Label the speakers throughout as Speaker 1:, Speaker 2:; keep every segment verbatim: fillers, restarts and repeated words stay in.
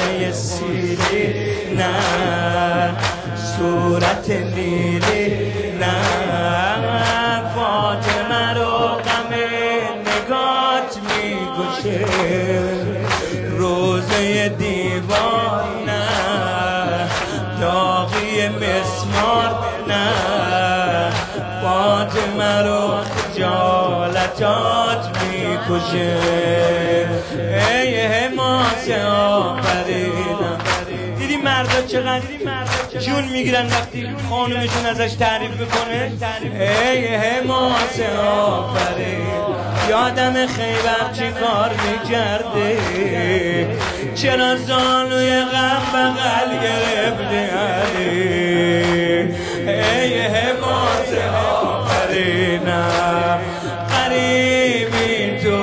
Speaker 1: روزه سیری نه صورت نیلی نه فاطمه رو غم نگات میگوشه روزه دیوار نه داغی مسمار نه فاطمه رو جالتات میکشه ای حماسه آفرینم. دیدی مردا چقدر جون میگیرن وقتی خانومشون ازش تعریف میکنه. ای حماسه آفرین یادم خیبر چی کار میکرده چرا زانوی غم بغل گرفته ای حماسه آفرینم قریبی تو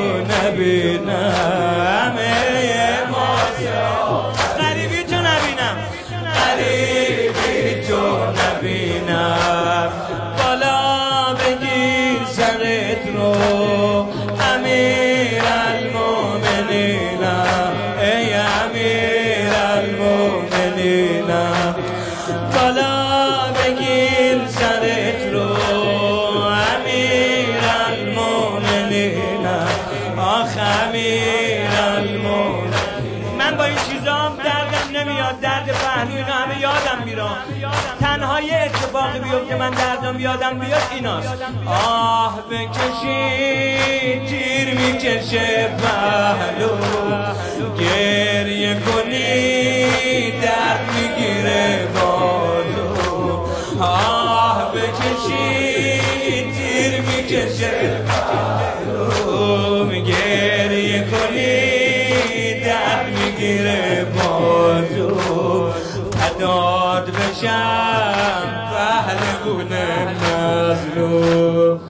Speaker 1: نبینم ای حماسه قریبی تو نبینم قریبی تو نبینم بالا بگیر سرت رو امیر المومنینم ای امیر المومنینم بالا بگیر سرت رو امیر المومنینم آخ امیر المومنینم. من با این چیزام دردم نمیاد درد پهلو اینا همه یادم میرم تنها یه اتفاقی بیفته من دردم یادم بیاد ایناست آه بکشی تیر میکشه پهلو گریه کنی درد میگیره بازو آه بکشی تیر میکشه پهلو گریه کنی درد میگیره بازو فداد بشم پهلوون مظلوم.